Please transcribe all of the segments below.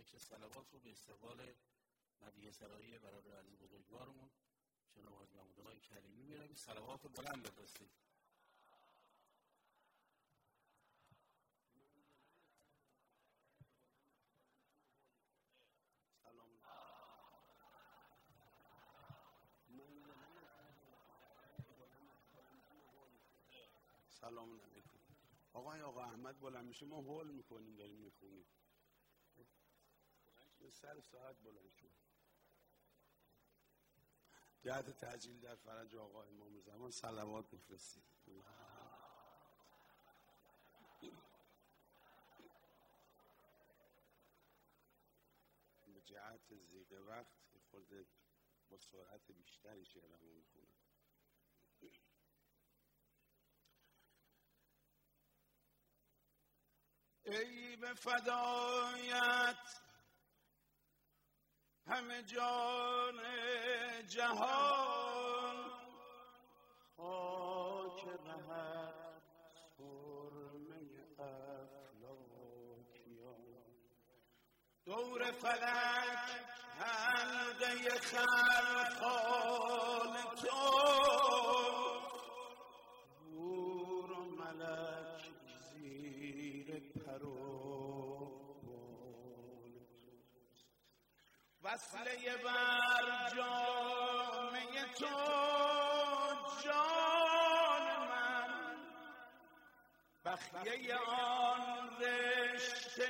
تکل صلوات رو به استقبال مدیحه سرایی برادر عزیز بزرگوارمون جناب حاج محمودالله کریمی می‌رویم. صلوات بلند بفرستید. سلام علیکم. آقا احمد بلند میشه ما هول میکنیم داریم میخونیم. سر ساعت بلند شد. جهت تعجیل در فرج آقا امام زمان صلوات بفرستید. به جهت ضیق وقت خود با سرعت بیشتری شعرمو میخونم. ای به فدایت همه جان جهان، خاک رهت سرمه افلاکیان، دور فلک حلقه خلقان تو، حور و ملک زیر پر و بال توست، وصله بر جامه تو جان من، بخیه آن رشته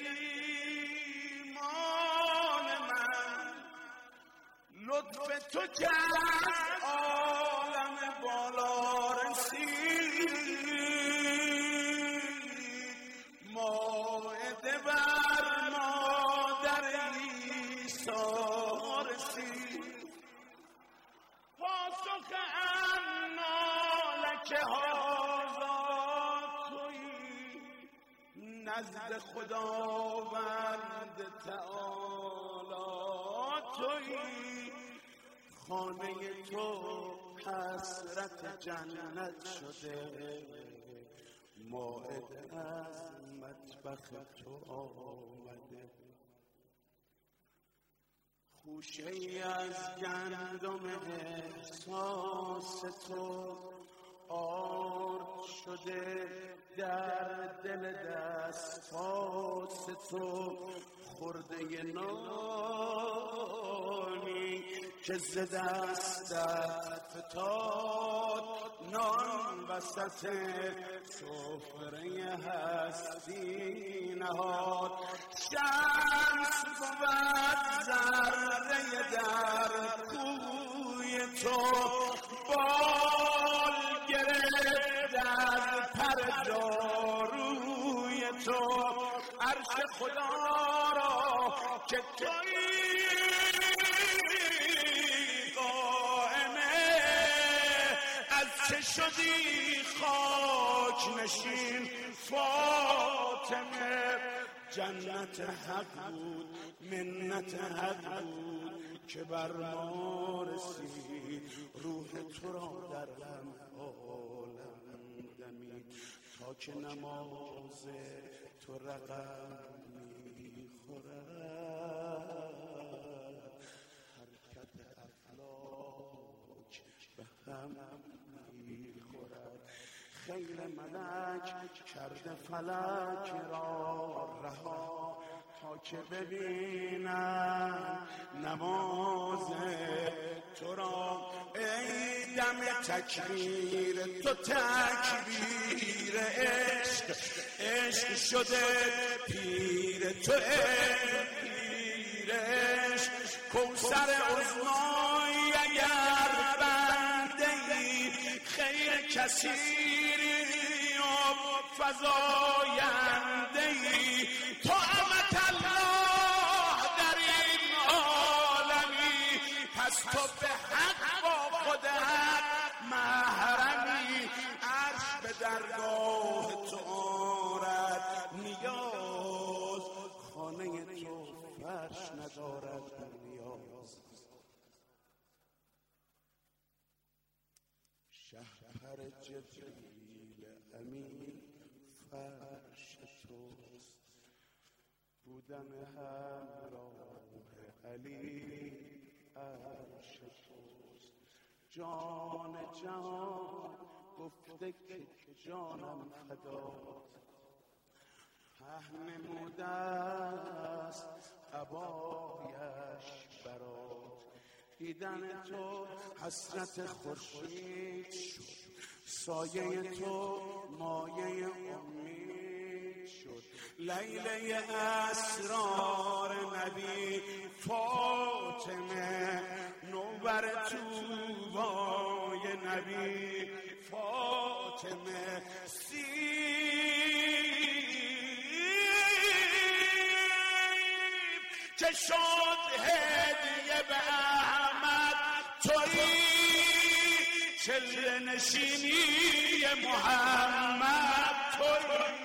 ایمان من، لطف تو که از عالم بالا رسید، مائده بر مادر عیسی رسید، پاسخ انالک هذا تویی، نزد خداوند تعالی تویی، خانه تو حسرت جنت شده، مائده از مطبخ تو آمده، خوشه ای از گندم احساس تو آرد شده، در دل دستاس تو خورده نانی که ز دستت فتاد، نان وسط سفره هستی نهاد، شمس بود ذره در کوی تو، بال گرفت در پر جاروی تو، عرش خدا را که تویی قائمه، از چه شدی خاک نشین فاطمه، جنت حق بود منت حق بود که بر ما رسید، روح تو را در غم عالم دمید، تا که نماز تو رقم میخورد، حرکت افلاک به هم میخورد، خیل ملک کرده فلک را رها، تا که ببینم نماز تو را، ای دم تکبیر تو تکبیر عشق، عشق شده پیر تو پیر عشق، کوثر عظمایی اگر بنده ای، خیر کثیری و فزاینده ای، تو امت الله در این عالمی، پس تو به حق با خودت محرمی، عرش به درگاه تو آرد نیاز، خانه تو فرش ندارد نیاز، شهپر جبریل امین فرش توست، بودن همراه علی عرش توست. جان جهان گفته که جانم فداست، پهن نموده است عبایش برات. دیدن تو حسرت خورشید شد، سایه تو مایه امید شد. لیله اسرار نبی فاطمه، نوبر طوبای نبی فاطمه. که شد هدیه به احمد تویی، چله نشینی محمد تویی.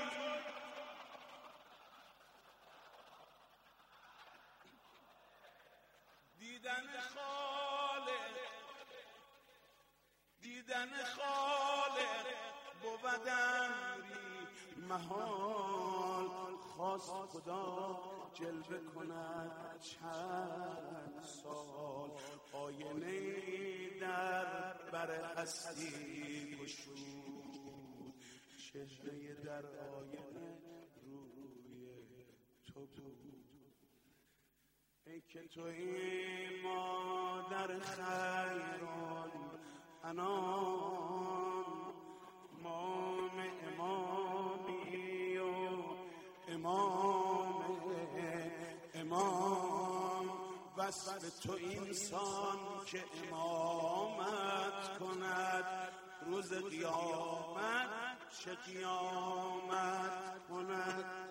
دیدن خالق بود امری محال، خواست خدا جلوه کند چند سال. آینه در بر هستی گشود، چهره در آینه روی تو بود. ای که تویی مادر خیران انام، امام امامی و امام. وصف تو انسان که امامت کند، روز قیامت چه قیامت کند.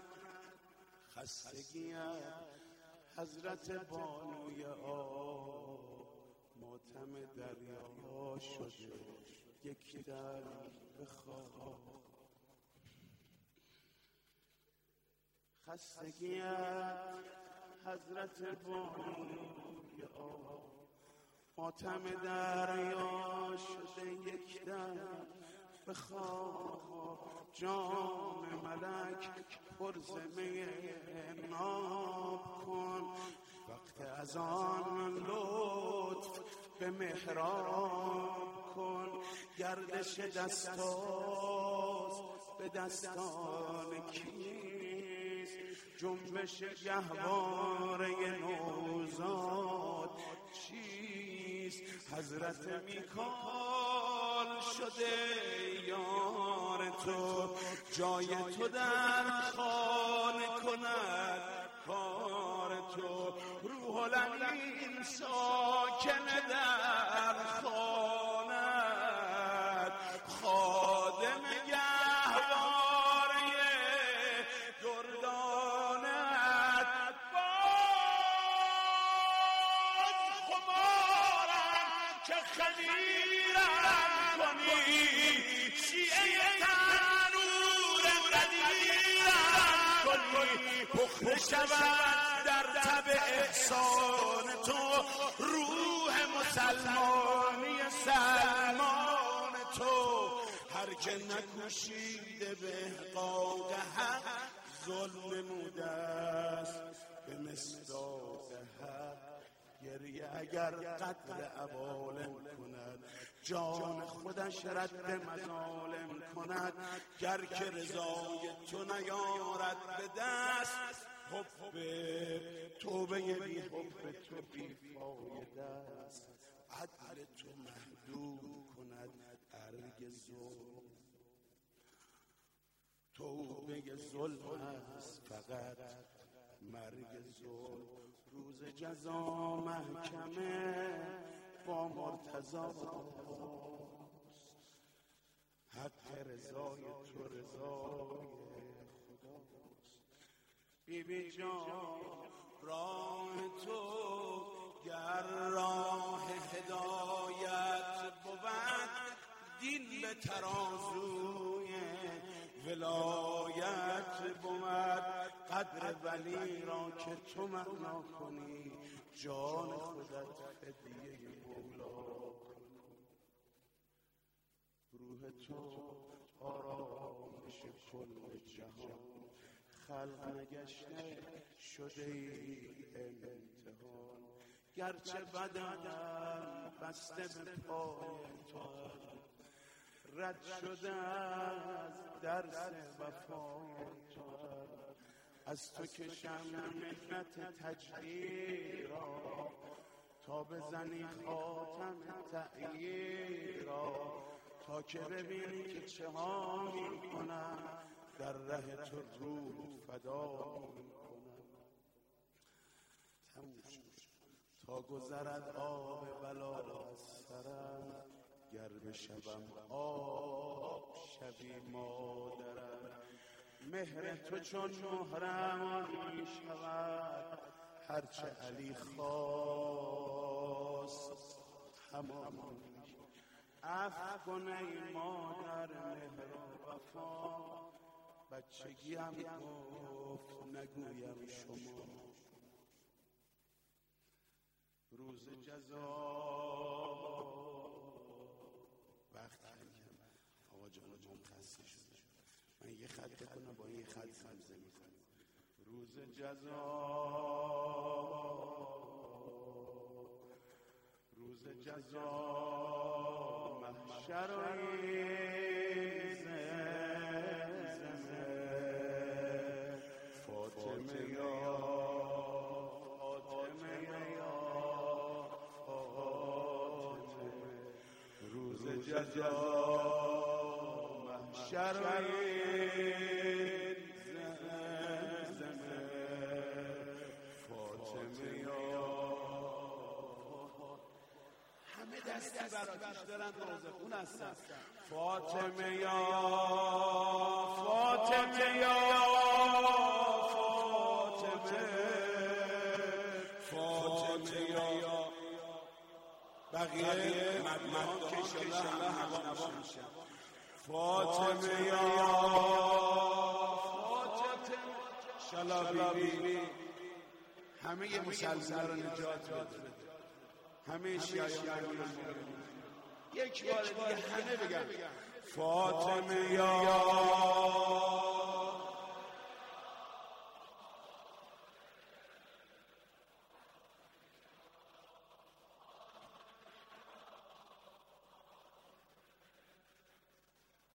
خستگیت حضرت بانوی آب، ماتم دریا شده یک در بخواب. خستگیت حضرت بانوی آب، ماتم دریا شده یک در بخواب. جام ملک پر ز می ناب کن، وقت از آن لطف به محراب کن. گردش دستاست به دستان کیست، جنبش گهواره نوزاد چیست. حضرت میکائیل شده یار تو، جای تو در خانه کند کار تو. روح الامین ساکن در خانت، خادم گهواره دردانت. باز خمارم که خمیرم کنی، شیعه تنور قدیرم کنی. بخل شود در تب احسان تو، روح مسلمانی سلمان تو. هر که نکوشیده به احقاق حق، ظلم نموده است به مصداق حق. گریه اگر قدر عوالم کند، جان خودش رد مظالم کند. گر که رضای تو نیارد به دست، حب توبه بی حب تو بی فایده است. عدل تو محدود کند هرگز ظلم، توبه ظلم است فقط مرگ ظلم. روز جزا محکمه با مرتضی حق رضای تو رضای خداست. بی بی جان راه تو گر راه هدایت بود، دین به ترازوی ولایت بود. قدر ولی را که تو معنا کنی، جان خودت هدیه مولا کنی. روح تو آرامش کل جهان، خلق نگشته شده ای امتحان، گرچه بدنم بسته به پای تو رد شده از درس وفای تو، از تو کشم محنت تجدید را تا بزنی خاتم تأیید را، تا که ببینی که چه ها می کنم در ره تو روح فدا می کنم. تا گذرد آب بلا از سرم، گر بشوم آب شوی مادرم. مهر تو چون مهرم می شود، هرچه علی خواست همان. عفو کن ای مادر مهر و وفا، بچگیم گفت نگویم شما. روز جزا وقت کردیم آقا جان خسته شده، من یه خط کنم با یه خط سمزه میکنم. روز جزا محشر و زمزمه، فاطمه یا فاطمه یا فاطمه. روز جزا محشر و زمزمه، فاطمه یا همه دستی براتیش دارن روزه خون هستن. فاطمه یا فاطمه یا فاطمه یا بقیه مدمان که شده هوا میشن. فاطمه یا فاطمه شلابیبی، همه مسلمان رو نجات بده، همه شیعیان رو یک بار دیگه همه بگن فاطمه یا